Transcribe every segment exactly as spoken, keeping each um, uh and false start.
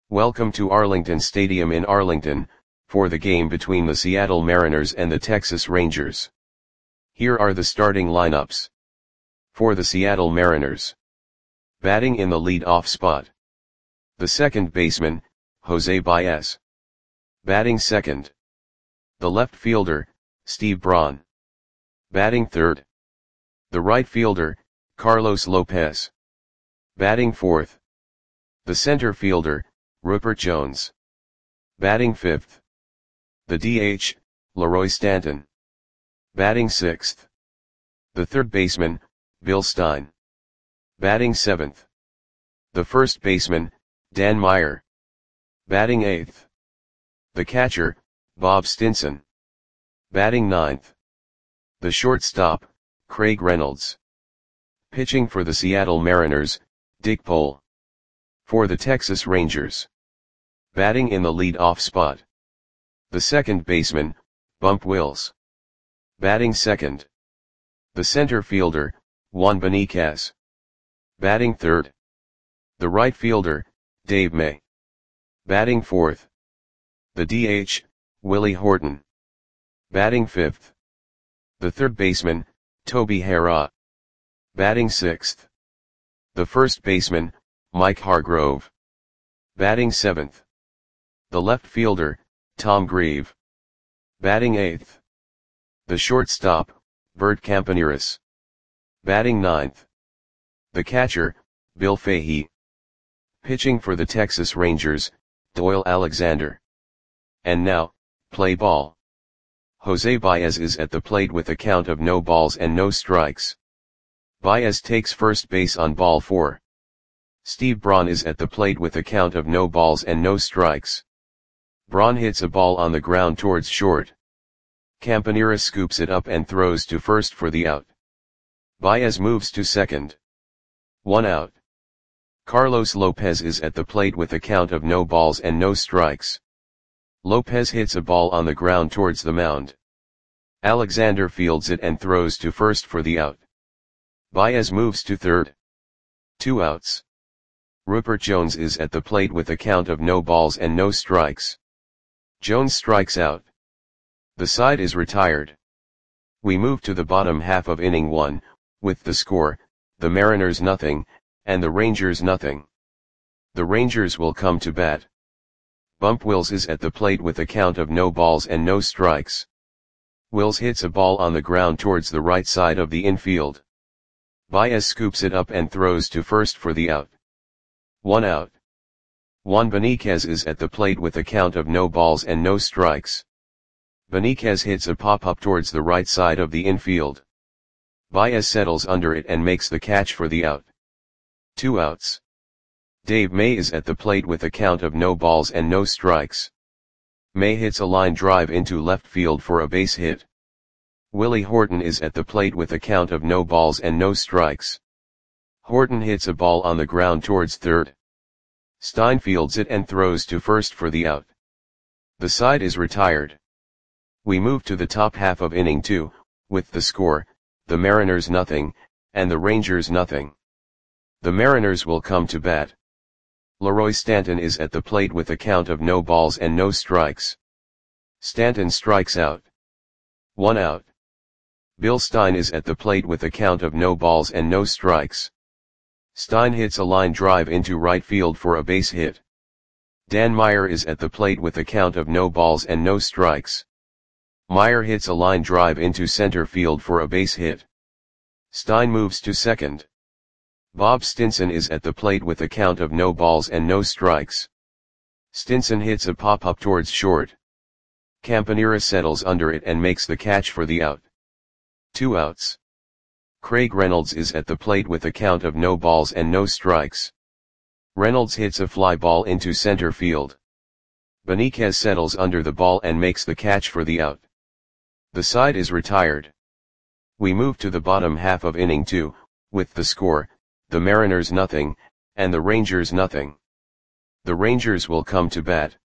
Welcome to Arlington Stadium in Arlington, for the game between the Seattle Mariners and the Texas Rangers. Here are the starting lineups. For the Seattle Mariners. Batting in the lead-off spot. The second baseman, Jose Baez. Batting second. The left fielder, Steve Braun. Batting third. The right fielder, Carlos Lopez. Batting fourth. The center fielder, Rupert Jones. Batting fifth. The D H, Leroy Stanton. Batting sixth. The third baseman, Bill Stein. Batting seventh. The first baseman, Dan Meyer. Batting eighth. The catcher, Bob Stinson. Batting ninth. The shortstop, Craig Reynolds. Pitching for the Seattle Mariners, Dick Pole. For the Texas Rangers. Batting in the lead-off spot. The second baseman, Bump Wills. Batting second. The center fielder, Juan Beniquez. Batting third. The right fielder, Dave May. Batting fourth. The D H, Willie Horton. Batting fifth. The third baseman, Toby Harrah. Batting sixth. The first baseman, Mike Hargrove. Batting seventh. The left fielder, Tom Grieve. Batting eighth. The shortstop, Bert Campaneris. Batting ninth. The catcher, Bill Fahey. Pitching for the Texas Rangers, Doyle Alexander. And now, play ball. Jose Baez is at the plate with a count of no balls and no strikes. Baez takes first base on ball four. Steve Braun is at the plate with a count of no balls and no strikes. Braun hits a ball on the ground towards short. Campaneris scoops it up and throws to first for the out. Baez moves to second. One out. Carlos Lopez is at the plate with a count of no balls and no strikes. Lopez hits a ball on the ground towards the mound. Alexander fields it and throws to first for the out. Baez moves to third. Two outs. Rupert Jones is at the plate with a count of no balls and no strikes. Jones strikes out. The side is retired. We move to the bottom half of inning one, with the score, the Mariners nothing, and the Rangers nothing. The Rangers will come to bat. Bump Wills is at the plate with a count of no balls and no strikes. Wills hits a ball on the ground towards the right side of the infield. Baez scoops it up and throws to first for the out. One out. Juan Beniquez is at the plate with a count of no balls and no strikes. Beniquez hits a pop-up towards the right side of the infield. Baez settles under it and makes the catch for the out. Two outs. Dave May is at the plate with a count of no balls and no strikes. May hits a line drive into left field for a base hit. Willie Horton is at the plate with a count of no balls and no strikes. Horton hits a ball on the ground towards third. Stein fields it and throws to first for the out. The side is retired. We move to the top half of inning two, with the score, the Mariners nothing, and the Rangers nothing. The Mariners will come to bat. Leroy Stanton is at the plate with a count of no balls and no strikes. Stanton strikes out. One out. Bill Stein is at the plate with a count of no balls and no strikes. Stein hits a line drive into right field for a base hit. Dan Meyer is at the plate with a count of no balls and no strikes. Meyer hits a line drive into center field for a base hit. Stein moves to second. Bob Stinson is at the plate with a count of no balls and no strikes. Stinson hits a pop-up towards short. Campaneris settles under it and makes the catch for the out. Two outs. Craig Reynolds is at the plate with a count of no balls and no strikes. Reynolds hits a fly ball into center field. Beniquez settles under the ball and makes the catch for the out. The side is retired. We move to the bottom half of inning two, with the score, the Mariners nothing, and the Rangers nothing. The Rangers will come to bat.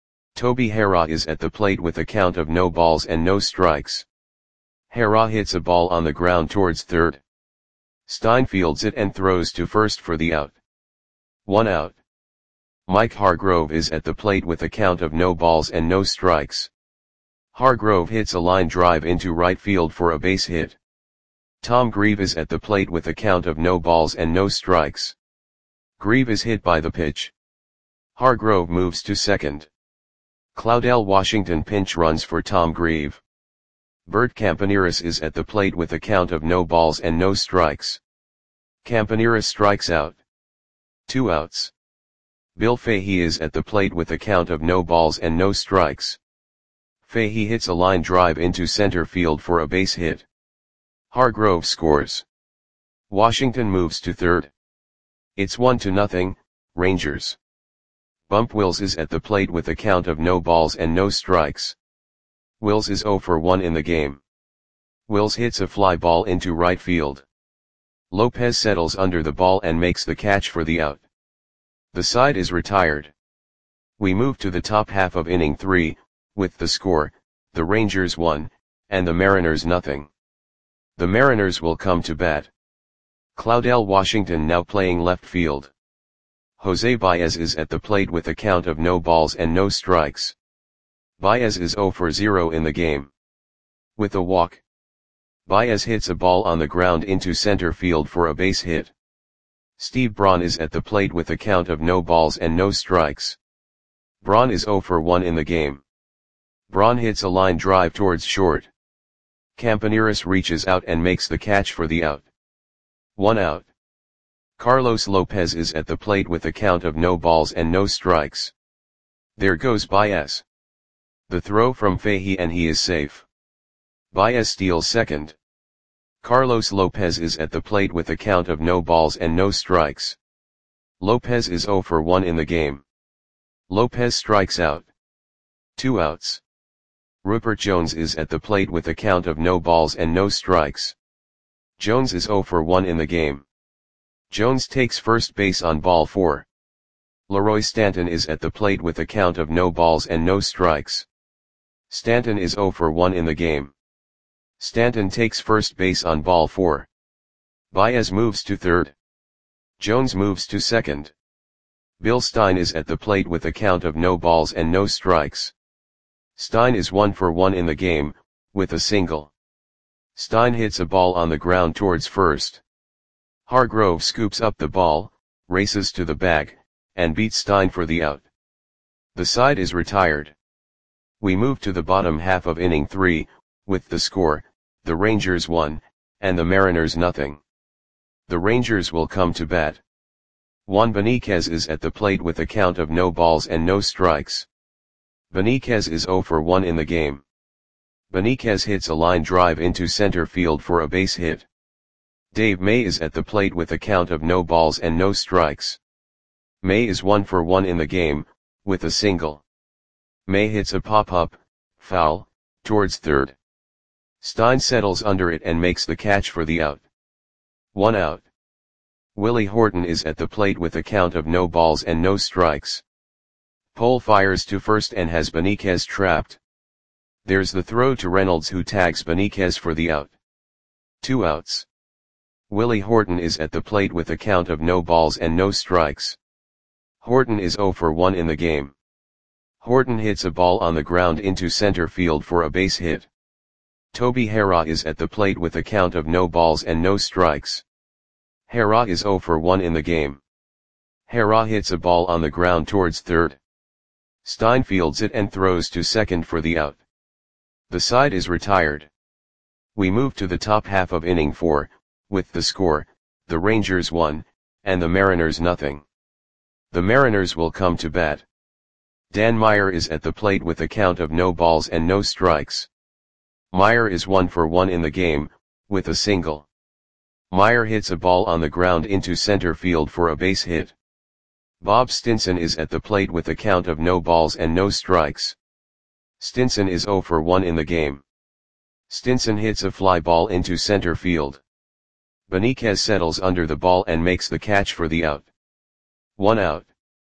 Toby Harrah is at the plate with a count of no balls and no strikes. Harrah hits a ball on the ground towards third. Stein fields it and throws to first for the out. One out. Mike Hargrove is at the plate with a count of no balls and no strikes. Hargrove hits a line drive into right field for a base hit. Tom Grieve is at the plate with a count of no balls and no strikes. Grieve is hit by the pitch. Hargrove moves to second. Claudell Washington pinch runs for Tom Grieve. Bert Campaneris is at the plate with a count of no balls and no strikes. Campaneris strikes out. Two outs. Bill Fahey is at the plate with a count of no balls and no strikes. Fahey hits a line drive into center field for a base hit. Hargrove scores. Washington moves to third. It's one to nothing, Rangers. Bump Wills is at the plate with a count of no balls and no strikes. Wills is oh for one in the game. Wills hits a fly ball into right field. Lopez settles under the ball and makes the catch for the out. The side is retired. We move to the top half of inning three, with the score, the Rangers one, and the Mariners nothing. The Mariners will come to bat. Claudell Washington now playing left field. Jose Baez is at the plate with a count of no balls and no strikes. Baez is oh for zero in the game. With a walk. Baez hits a ball on the ground into center field for a base hit. Steve Braun is at the plate with a count of no balls and no strikes. Braun is oh for one in the game. Braun hits a line drive towards short. Campaneris reaches out and makes the catch for the out. One out. Carlos Lopez is at the plate with a count of no balls and no strikes. There goes Baez. The throw from Fahey and he is safe. Baez steals second. Carlos Lopez is at the plate with a count of no balls and no strikes. Lopez is oh for one in the game. Lopez strikes out. Two outs. Rupert Jones is at the plate with a count of no balls and no strikes. Jones is oh for one in the game. Jones takes first base on ball four. Leroy Stanton is at the plate with a count of no balls and no strikes. Stanton is oh for one in the game. Stanton takes first base on ball four. Baez moves to third. Jones moves to second. Bill Stein is at the plate with a count of no balls and no strikes. Stein is one for one in the game, with a single. Stein hits a ball on the ground towards first. Hargrove scoops up the ball, races to the bag, and beats Stein for the out. The side is retired. We move to the bottom half of inning three, with the score, the Rangers one, and the Mariners nothing. The Rangers will come to bat. Juan Beniquez is at the plate with a count of no balls and no strikes. Beniquez is oh for one in the game. Beniquez hits a line drive into center field for a base hit. Dave May is at the plate with a count of no balls and no strikes. May is one for one in the game, with a single. May hits a pop-up, foul, towards third. Stein settles under it and makes the catch for the out. One out. Willie Horton is at the plate with a count of no balls and no strikes. Pole fires to first and has Beniquez trapped. There's the throw to Reynolds who tags Beniquez for the out. Two outs. Willie Horton is at the plate with a count of no balls and no strikes. Horton is oh for one in the game. Horton hits a ball on the ground into center field for a base hit. Toby Harrah is at the plate with a count of no balls and no strikes. Harrah is oh for one in the game. Harrah hits a ball on the ground towards third. Stein fields it and throws to second for the out. The side is retired. We move to the top half of inning four, with the score, the Rangers one, and the Mariners nothing. The Mariners will come to bat. Dan Meyer is at the plate with a count of no balls and no strikes. Meyer is one for one in the game, with a single. Meyer hits a ball on the ground into center field for a base hit. Bob Stinson is at the plate with a count of no balls and no strikes. Stinson is oh for one in the game. Stinson hits a fly ball into center field. Beniquez settles under the ball and makes the catch for the out. One out.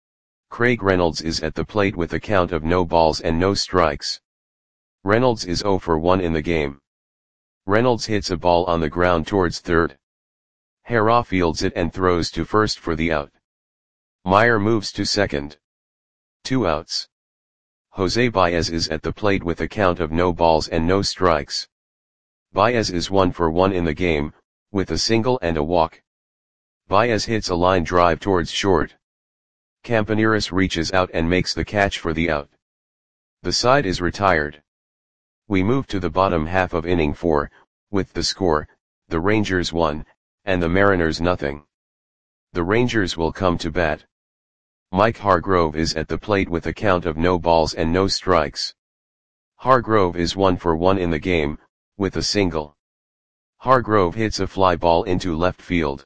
Craig Reynolds is at the plate with a count of no balls and no strikes. Reynolds is oh for one in the game. Reynolds hits a ball on the ground towards third. Harrah fields it and throws to first for the out. Meyer moves to second. Two outs. Jose Baez is at the plate with a count of no balls and no strikes. Baez is one for one in the game, with a single and a walk. Baez hits a line drive towards short. Campaneris reaches out and makes the catch for the out. The side is retired. We move to the bottom half of inning four, with the score, the Rangers one, and the Mariners nothing. The Rangers will come to bat. Mike Hargrove is at the plate with a count of no balls and no strikes. Hargrove is one for one in the game, with a single. Hargrove hits a fly ball into left field.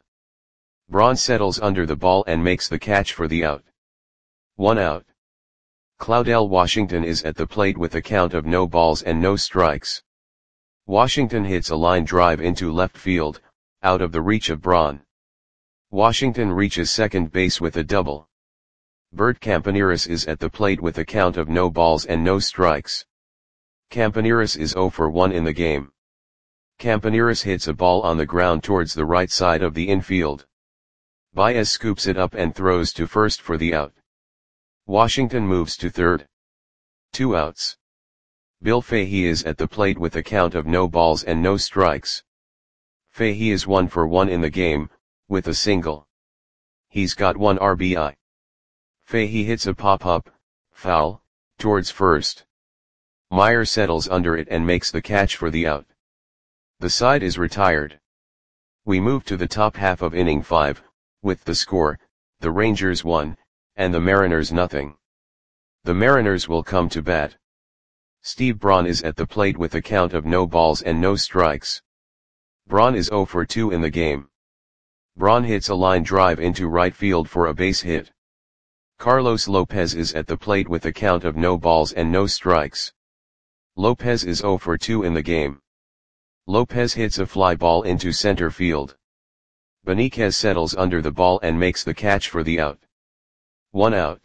Braun settles under the ball and makes the catch for the out. One out. Claudell Washington is at the plate with a count of no balls and no strikes. Washington hits a line drive into left field, out of the reach of Braun. Washington reaches second base with a double. Bert Campaneris is at the plate with a count of no balls and no strikes. Campaneris is zero for one in the game. Campaneris hits a ball on the ground towards the right side of the infield. Baez scoops it up and throws to first for the out. Washington moves to third. Two outs. Bill Fahey is at the plate with a count of no balls and no strikes. Fahey is one for one in the game, with a single. He's got one R B I. Fahey hits a pop-up, foul, towards first. Meyer settles under it and makes the catch for the out. The side is retired. We move to the top half of inning five, with the score, the Rangers one, and the Mariners nothing. The Mariners will come to bat. Steve Braun is at the plate with a count of no balls and no strikes. Braun is zero for two in the game. Braun hits a line drive into right field for a base hit. Carlos Lopez is at the plate with a count of no balls and no strikes. Lopez is zero for two in the game. Lopez hits a fly ball into center field. Benitez settles under the ball and makes the catch for the out. One out.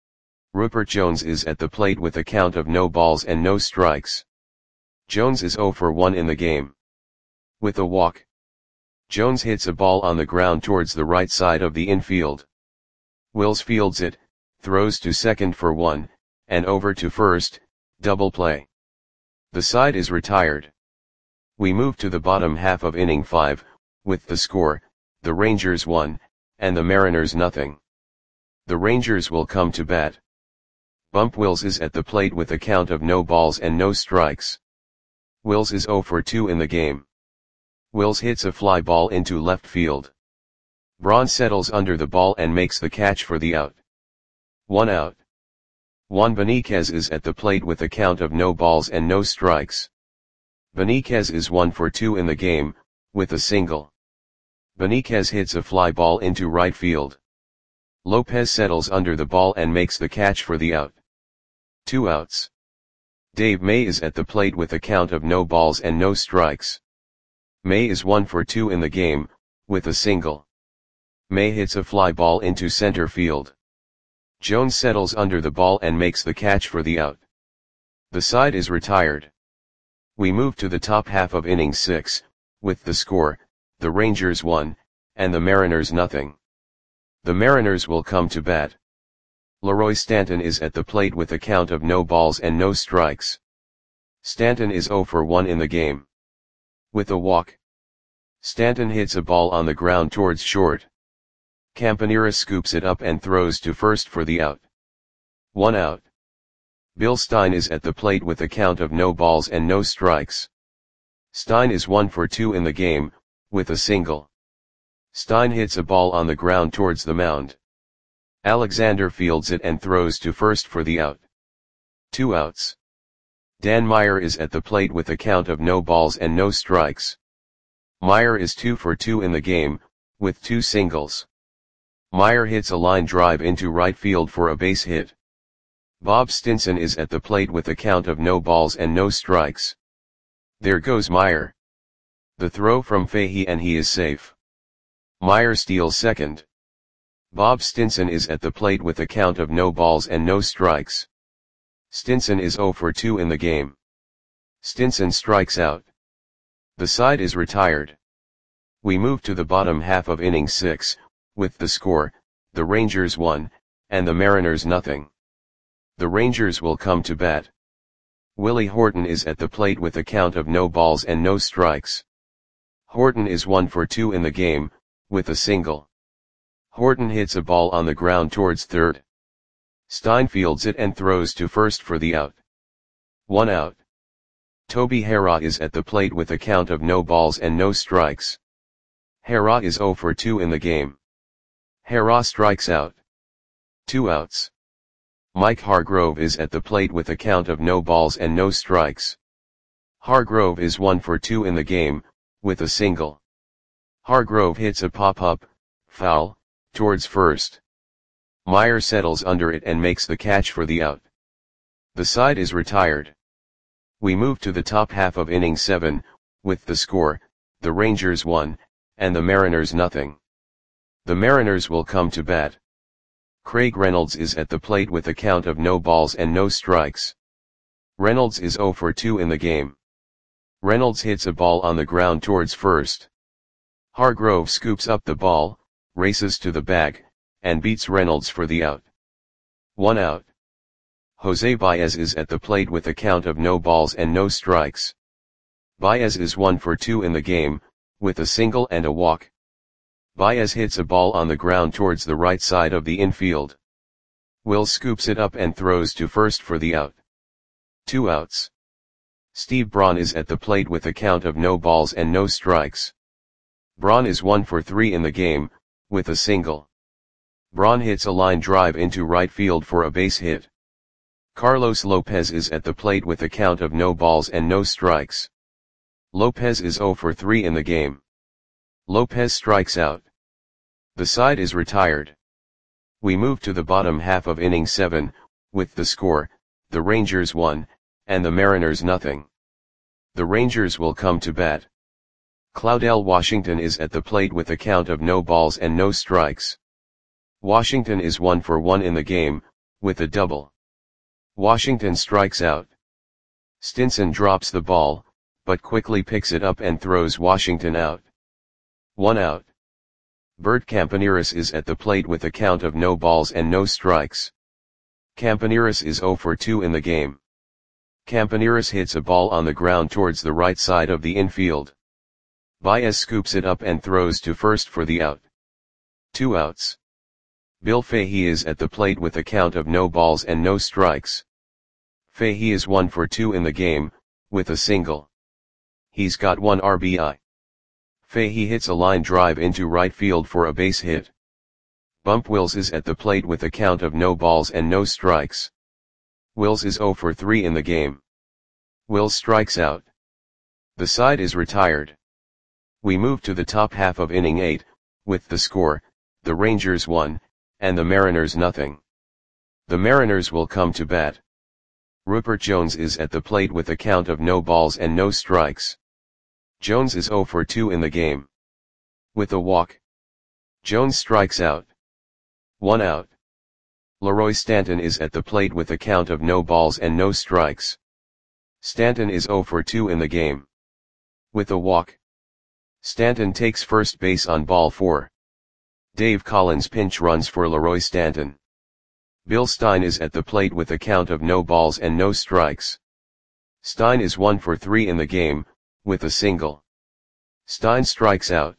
Rupert Jones is at the plate with a count of no balls and no strikes. Jones is zero for one in the game. With a walk. Jones hits a ball on the ground towards the right side of the infield. Wills fields it, throws to second for one, and over to first, double play. The side is retired. We move to the bottom half of inning five, with the score, the Rangers one, and the Mariners nothing. The Rangers will come to bat. Bump Wills is at the plate with a count of no balls and no strikes. Wills is zero for two in the game. Wills hits a fly ball into left field. Braun settles under the ball and makes the catch for the out. One out. Juan Benitez is at the plate with a count of no balls and no strikes. Benitez is one for two in the game, with a single. Benitez hits a fly ball into right field. Lopez settles under the ball and makes the catch for the out. Two outs. Dave May is at the plate with a count of no balls and no strikes. May is one for two in the game, with a single. May hits a fly ball into center field. Jones settles under the ball and makes the catch for the out. The side is retired. We move to the top half of inning six, with the score, the Rangers one, and the Mariners nothing. The Mariners will come to bat. Leroy Stanton is at the plate with a count of no balls and no strikes. Stanton is zero for one in the game. With a walk. Stanton hits a ball on the ground towards short. Campaneris scoops it up and throws to first for the out. One out. Bill Stein is at the plate with a count of no balls and no strikes. Stein is one for two in the game, with a single. Stein hits a ball on the ground towards the mound. Alexander fields it and throws to first for the out. Two outs. Dan Meyer is at the plate with a count of no balls and no strikes. Meyer is two for two in the game, with two singles. Meyer hits a line drive into right field for a base hit. Bob Stinson is at the plate with a count of no balls and no strikes. There goes Meyer. The throw from Fahey and he is safe. Meyer steals second. Bob Stinson is at the plate with a count of no balls and no strikes. Stinson is zero for two in the game. Stinson strikes out. The side is retired. We move to the bottom half of inning six, with the score, the Rangers one, and the Mariners nothing. The Rangers will come to bat. Willie Horton is at the plate with a count of no balls and no strikes. Horton is one for two in the game, with a single. Horton hits a ball on the ground towards third. Stein fields it and throws to first for the out. One out. Toby Harrah is at the plate with a count of no balls and no strikes. Harrah is zero for two in the game. Harrah strikes out. Two outs. Mike Hargrove is at the plate with a count of no balls and no strikes. Hargrove is one for two in the game, with a single. Hargrove hits a pop-up, foul, towards first. Meyer settles under it and makes the catch for the out. The side is retired. We move to the top half of inning seven, with the score, the Rangers one, and the Mariners nothing. The Mariners will come to bat. Craig Reynolds is at the plate with a count of no balls and no strikes. Reynolds is zero for two in the game. Reynolds hits a ball on the ground towards first. Hargrove scoops up the ball, races to the bag, and beats Reynolds for the out. One out. Jose Baez is at the plate with a count of no balls and no strikes. Baez is one for two in the game, with a single and a walk. Baez hits a ball on the ground towards the right side of the infield. Will scoops it up and throws to first for the out. Two outs. Steve Braun is at the plate with a count of no balls and no strikes. Braun is one for three in the game, with a single. Braun hits a line drive into right field for a base hit. Carlos Lopez is at the plate with a count of no balls and no strikes. Lopez is zero for three in the game. Lopez strikes out. The side is retired. We move to the bottom half of inning seven, with the score, the Rangers one, and the Mariners nothing. The Rangers will come to bat. Claudell Washington is at the plate with a count of no balls and no strikes. Washington is one for one in the game, with a double. Washington strikes out. Stinson drops the ball, but quickly picks it up and throws Washington out. One out. Bert Campaneris is at the plate with a count of no balls and no strikes. Campaneris is zero for two in the game. Campaneris hits a ball on the ground towards the right side of the infield. Baez scoops it up and throws to first for the out. Two outs. Bill Fahey is at the plate with a count of no balls and no strikes. Fahey is one for two in the game, with a single. He's got one R B I. Fahey hits a line drive into right field for a base hit. Bump Wills is at the plate with a count of no balls and no strikes. Wills is zero for three in the game. Wills strikes out. The side is retired. We move to the top half of inning eight, with the score, the Rangers one, and the Mariners nothing. The Mariners will come to bat. Rupert Jones is at the plate with a count of no balls and no strikes. Jones is zero for two in the game. With a walk. Jones strikes out. One out. Leroy Stanton is at the plate with a count of no balls and no strikes. Stanton is zero for two in the game. With a walk. Stanton takes first base on ball four. Dave Collins pinch runs for Leroy Stanton. Bill Stein is at the plate with a count of no balls and no strikes. Stein is one for three in the game, with a single. Stein strikes out.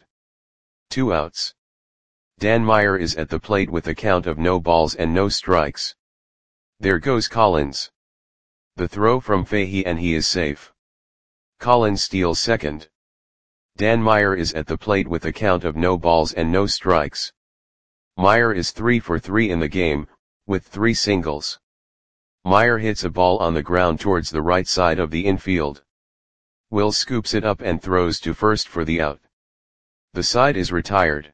Two outs. Dan Meyer is at the plate with a count of no balls and no strikes. There goes Collins. The throw from Fahey and he is safe. Collins steals second. Dan Meyer is at the plate with a count of no balls and no strikes. Meyer is three for three in the game, with three singles. Meyer hits a ball on the ground towards the right side of the infield. Will scoops it up and throws to first for the out. The side is retired.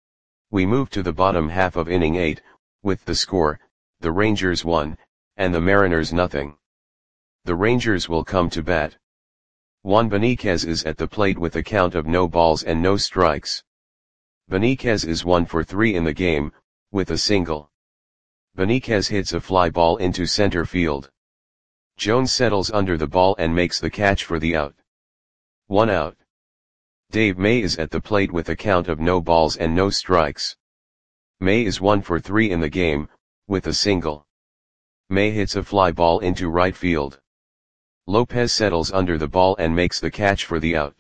We move to the bottom half of inning eight, with the score, the Rangers one, and the Mariners nothing. The Rangers will come to bat. Juan Beniquez is at the plate with a count of no balls and no strikes. Beniquez is one for three in the game, with a single. Beniquez hits a fly ball into center field. Jones settles under the ball and makes the catch for the out. One out. Dave May is at the plate with a count of no balls and no strikes. May is one for three in the game, with a single. May hits a fly ball into right field. Lopez settles under the ball and makes the catch for the out.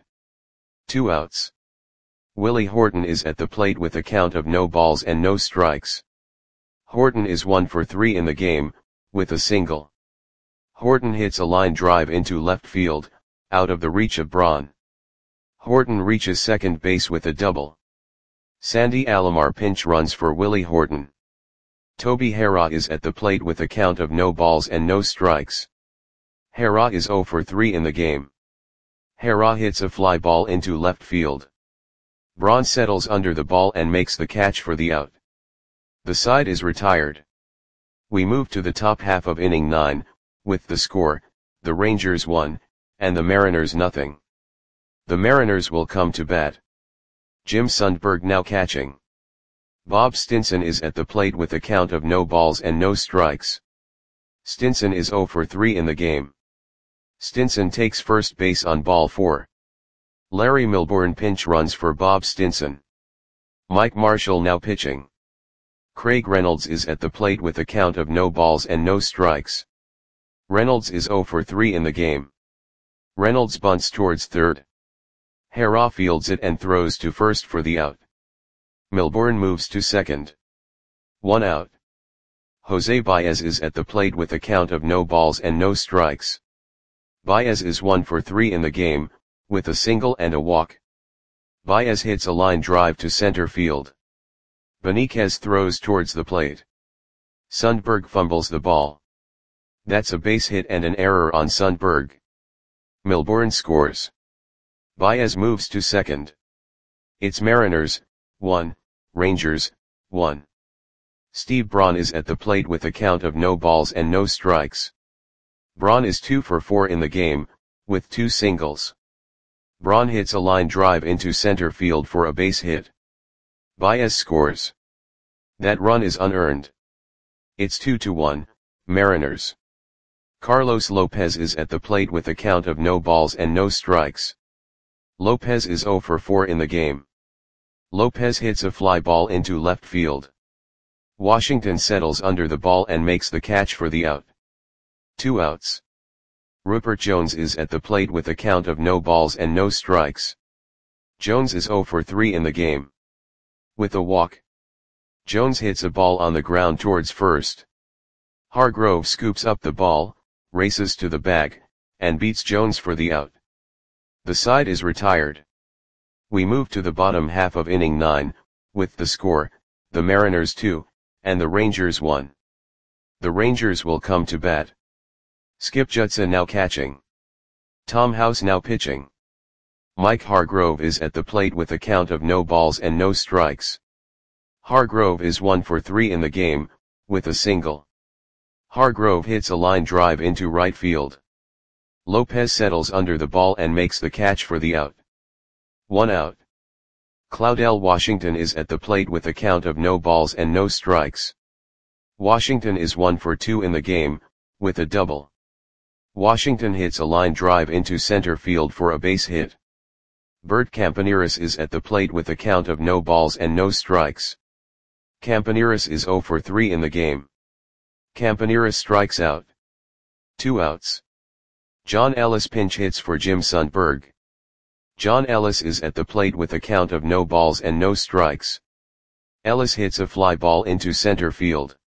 Two outs. Willie Horton is at the plate with a count of no balls and no strikes. Horton is one for three in the game, with a single. Horton hits a line drive into left field, out of the reach of Braun. Horton reaches second base with a double. Sandy Alomar pinch runs for Willie Horton. Toby Harrah is at the plate with a count of no balls and no strikes. Harrah is zero for three in the game. Harrah hits a fly ball into left field. Braun settles under the ball and makes the catch for the out. The side is retired. We move to the top half of inning nine, with the score, the Rangers one, and the Mariners nothing. The Mariners will come to bat. Jim Sundberg now catching. Bob Stinson is at the plate with a count of no balls and no strikes. Stinson is zero for three in the game. Stinson takes first base on ball four. Larry Milbourne pinch runs for Bob Stinson. Mike Marshall now pitching. Craig Reynolds is at the plate with a count of no balls and no strikes. Reynolds is zero for three in the game. Reynolds bunts towards third. Harrah fields it and throws to first for the out. Milbourne moves to second. One out. Jose Baez is at the plate with a count of no balls and no strikes. Baez is one for three in the game, with a single and a walk. Baez hits a line drive to center field. Benitez throws towards the plate. Sundberg fumbles the ball. That's a base hit and an error on Sundberg. Milbourne scores. Baez moves to second. It's Mariners, one, Rangers, one. Steve Braun is at the plate with a count of no balls and no strikes. Braun is two for four in the game, with two singles. Braun hits a line drive into center field for a base hit. Baez scores. That run is unearned. It's two to one, Mariners. Carlos Lopez is at the plate with a count of no balls and no strikes. Lopez is zero for four in the game. Lopez hits a fly ball into left field. Washington settles under the ball and makes the catch for the out. Two outs. Rupert Jones is at the plate with a count of no balls and no strikes. Jones is zero for three in the game. With a walk. Jones hits a ball on the ground towards first. Hargrove scoops up the ball, races to the bag, and beats Jones for the out. The side is retired. We move to the bottom half of inning nine, with the score, the Mariners two, and the Rangers one. The Rangers will come to bat. Skip Judson now catching. Tom House now pitching. Mike Hargrove is at the plate with a count of no balls and no strikes. Hargrove is one for three in the game, with a single. Hargrove hits a line drive into right field. Lopez settles under the ball and makes the catch for the out. One out. Claudell Washington is at the plate with a count of no balls and no strikes. Washington is one for two in the game, with a double. Washington hits a line drive into center field for a base hit. Bert Campaneris is at the plate with a count of no balls and no strikes. Campaneris is zero for three in the game. Campaneris strikes out. Two outs. John Ellis pinch hits for Jim Sundberg. John Ellis is at the plate with a count of no balls and no strikes. Ellis hits a fly ball into center field.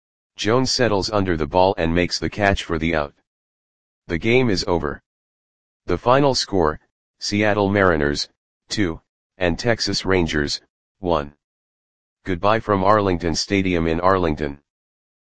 Jones settles under the ball and makes the catch for the out. The game is over. The final score, Seattle Mariners, two, and Texas Rangers, one. Goodbye from Arlington Stadium in Arlington.